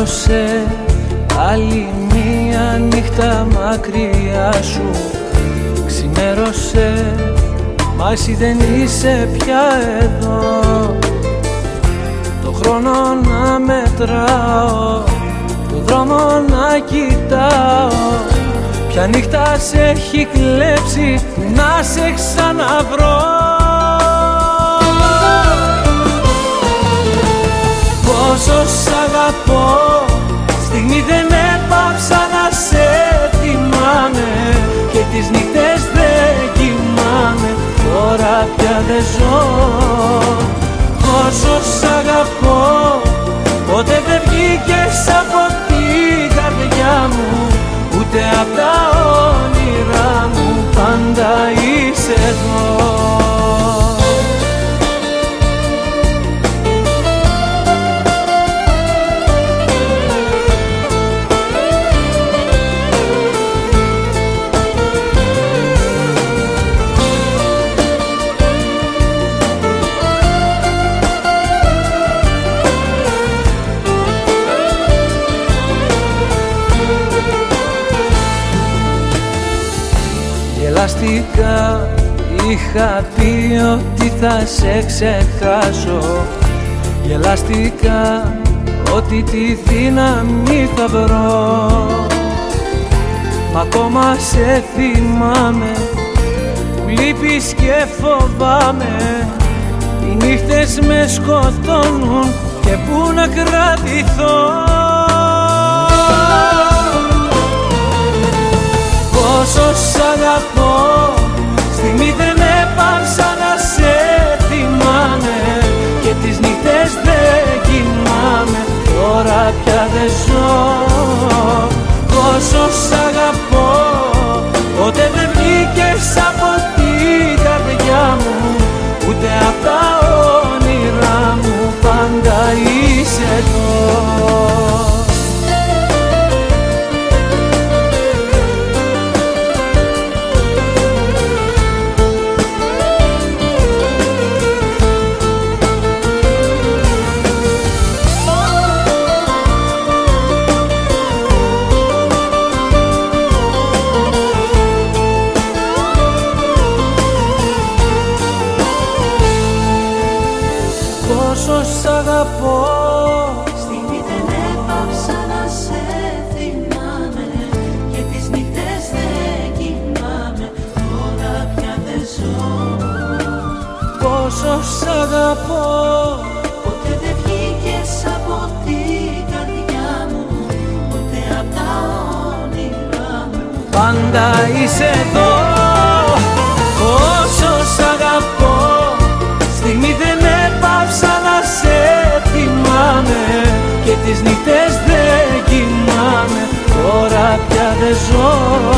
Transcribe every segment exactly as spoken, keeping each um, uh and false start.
Ξημέρωσε άλλη μία νύχτα μακριά σου. Ξημέρωσε, μα εσύ δεν είσαι πια εδώ. Το χρόνο να μετράω, το δρόμο να κοιτάω. Ποια νύχτα σε έχει κλέψει να σε ξαναβρω. Πόσο σ' αγαπώ, στιγμή δεν έπαψα να σε θυμάμαι. Και τις νύχτες δεν κοιμάμαι, τώρα πια δεν ζω. Πόσο σ' αγαπώ, ποτέ δεν βγήκες από την καρδιά μου, ούτε απ' τα όνειρά μου, πάντα είσαι εδώ. Γελαστικά είχα πει ότι θα σε ξεχάσω. Γελαστικά ότι τη δύναμη θα βρω. Μα ακόμα σε θυμάμαι, που λείπεις και φοβάμαι. Οι νύχτες με σκοτώνουν και πού να κρατηθώ. Πόσο σ' αγαπώ, στιγμή δεν έπαψα να σε θυμάμαι. Και τις νύχτες δεν κοιμάμαι, τώρα πια δεν ζω. Πόσο σ' αγαπώ, ποτέ δεν βγήκες από την καρδιά μου, ούτε απ' τα όνειρά μου, πάντα είσαι εδώ. Πόσο σ' αγαπώ, στιγμή δεν έπαψα να σε θυμάμαι. Και τις νύχτες δεν κοιμάμαι, τώρα πια δεν ζω. πόσο σ' αγαπώ, ποτέ δεν βγήκες από την καρδιά μου, ούτε απ' τα όνειρά μου, πάντα είσαι εδώ. Πόσο σ' αγαπώ, στιγμή δεν έπαψα να σε θυμάμαι. Και τις νύχτες δεν κοιμάμαι, τώρα πια δεν ζω.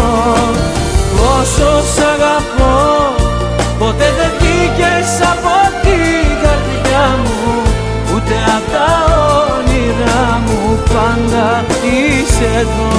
Πόσο σ' αγαπώ, ποτέ δεν βγήκες από την καρδιά μου, ούτε απ' τα όνειρά μου, πάντα είσαι εδώ.